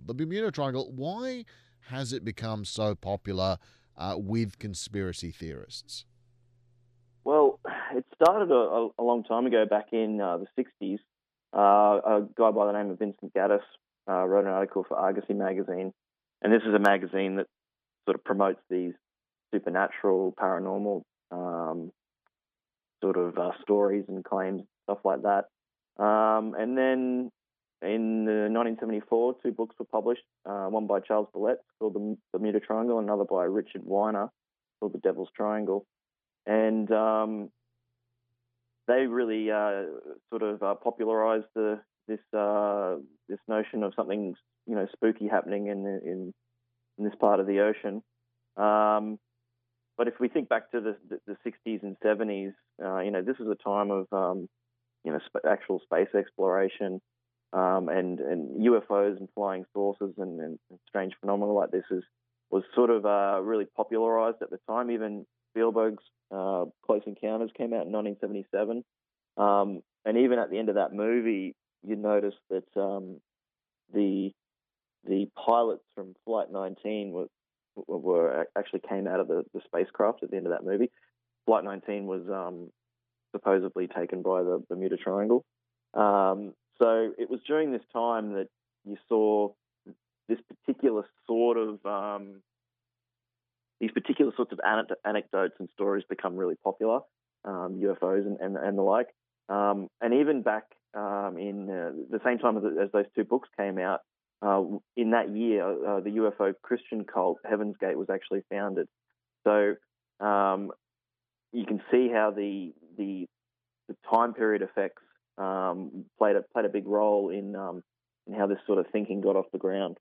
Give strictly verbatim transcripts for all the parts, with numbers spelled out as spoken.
The Bermuda Triangle, why has it become so popular uh, with conspiracy theorists? Well, it started a, a long time ago, back in uh, the sixties. Uh, a guy by the name of Vincent Gaddis uh, wrote an article for Argosy magazine, and this is a magazine that sort of promotes these supernatural, paranormal um, sort of uh, stories and claims, stuff like that. Um, and then in uh, nineteen seventy-four, two books were published, uh, one by Charles Billette called The Bermuda Triangle, and another by Richard Weiner called The Devil's Triangle. And um, they really uh, sort of uh, popularized the, this uh, this notion of something, you know, spooky happening in in, in this part of the ocean. Um, but if we think back to the, the, the sixties and seventies, uh, you know, this is a time of um, you know sp- actual space exploration, um, and and U F Os and flying saucers and, and strange phenomena like this is was sort of uh, really popularized at the time. Even Spielberg's uh, Close Encounters came out in nineteen seventy-seven, um, and even at the end of that movie, you notice that um, the the pilots from Flight nineteen were were actually came out of the, the spacecraft at the end of that movie. Flight nineteen was um, supposedly taken by the Bermuda Triangle. Um, so it was during this time that you saw this particular sort of um, these particular sorts of anecdotes and stories become really popular, um, U F Os and, and, and the like. Um, and even back um, in uh, the same time as, as those two books came out, uh, in that year, uh, the U F O Christian cult Heaven's Gate was actually founded. So um, you can see how the the, the time period effects um, played a played a big role in um, in how this sort of thinking got off the ground.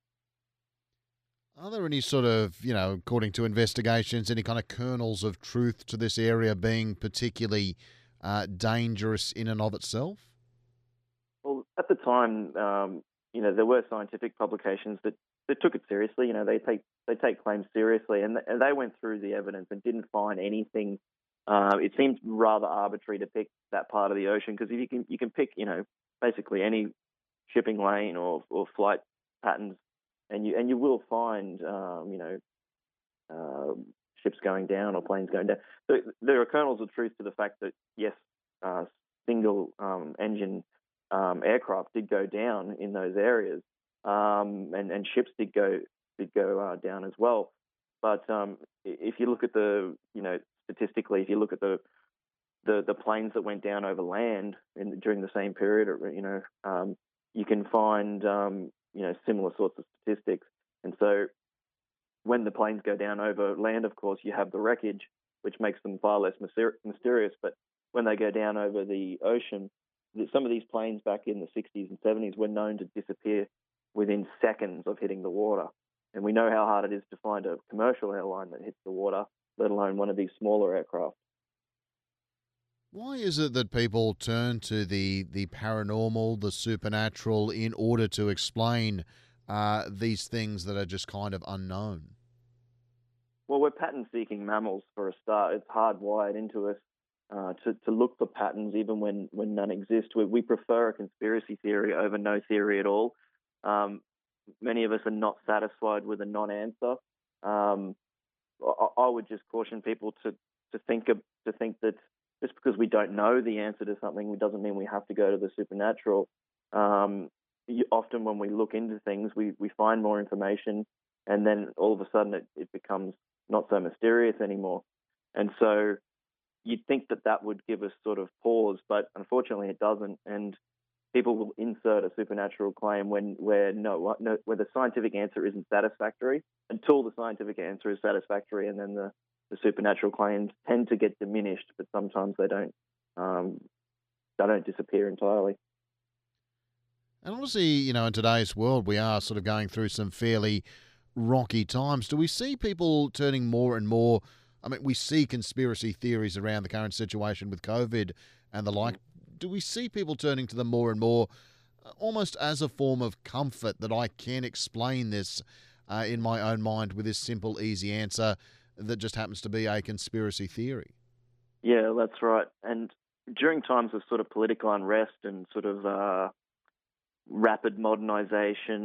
Are there any sort of, you know, according to investigations, any kind of kernels of truth to this area being particularly uh, dangerous in and of itself? Well, at the time, um, you know, there were scientific publications that, that took it seriously. You know, they take they take claims seriously, and, and they went through the evidence and didn't find anything. Uh, it seems rather arbitrary to pick that part of the ocean, because if you can you can pick, you know, basically any shipping lane or or flight patterns, and you and you will find, um, you know, uh, ships going down or planes going down. So there are kernels of truth to the fact that yes, uh, single um, engine um, aircraft did go down in those areas, um, and and ships did go did go uh, down as well. But um, if you look at the, you know, statistically, if you look at the the, the planes that went down over land in, during the same period, or, you know, um, you can find um, you know, similar sorts of statistics. And so when the planes go down over land, of course, you have the wreckage, which makes them far less myster- mysterious. But when they go down over the ocean, some of these planes back in the sixties and seventies were known to disappear within seconds of hitting the water. And we know how hard it is to find a commercial airline that hits the water, let alone one of these smaller aircraft. Why is it that people turn to the, the paranormal, the supernatural, in order to explain uh, these things that are just kind of unknown? Well, we're pattern-seeking mammals for a start. It's hardwired into us uh, to, to look for patterns even when, when none exist. We, we prefer a conspiracy theory over no theory at all. Um, many of us are not satisfied with a non-answer. Um, I, I would just caution people to, to think of, to think that just because we don't know the answer to something, doesn't mean we have to go to the supernatural. Um, you, often when we look into things, we, we find more information, and then all of a sudden it, it becomes not so mysterious anymore. And so you'd think that that would give us sort of pause, but unfortunately it doesn't. And people will insert a supernatural claim when where no, no where the scientific answer isn't satisfactory, until the scientific answer is satisfactory, and then the, the supernatural claims tend to get diminished, but sometimes they don't um, they don't disappear entirely. And obviously, you know, in today's world, we are sort of going through some fairly rocky times. Do we see people turning more and more? I mean, we see conspiracy theories around the current situation with COVID and the like. Do we see people turning to them more and more, uh, almost as a form of comfort that I can explain this uh, in my own mind with this simple, easy answer that just happens to be a conspiracy theory? Yeah, that's right. And during times of sort of political unrest and sort of uh, rapid modernization,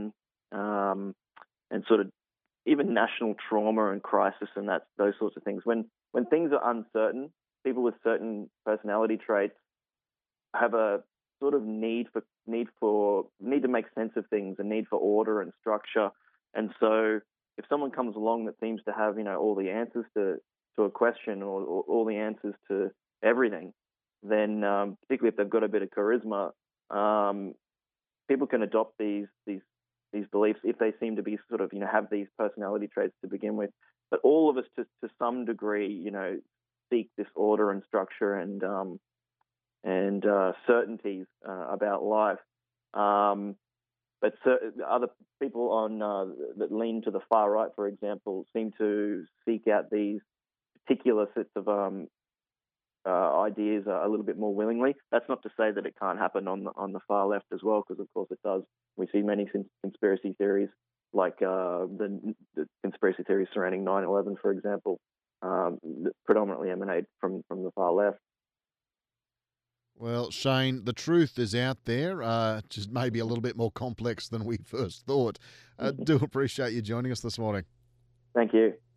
um, and sort of even national trauma and crisis and that those sorts of things. When when things are uncertain, people with certain personality traits have a sort of need for need for need to make sense of things, a need for order and structure. And so, if someone comes along that seems to have you know all the answers to to a question or, or all the answers to everything, then um, particularly if they've got a bit of charisma, um, people can adopt these these these beliefs if they seem to be sort of you know have these personality traits to begin with. But all of us, to to some degree, you know, seek this order and structure and um, and uh, certainties uh, about life. Um, but cer- other people on uh, that lean to the far right, for example, seem to seek out these particular sets of um, uh, ideas a little bit more willingly. That's not to say that it can't happen on the on the far left as well, because of course it does. We see many conspiracy theories, like uh, the, the conspiracy theories surrounding nine eleven, for example, um, that predominantly emanate from from the far left. Well, Shane, the truth is out there, uh, just maybe a little bit more complex than we first thought. I do appreciate you joining us this morning. Thank you.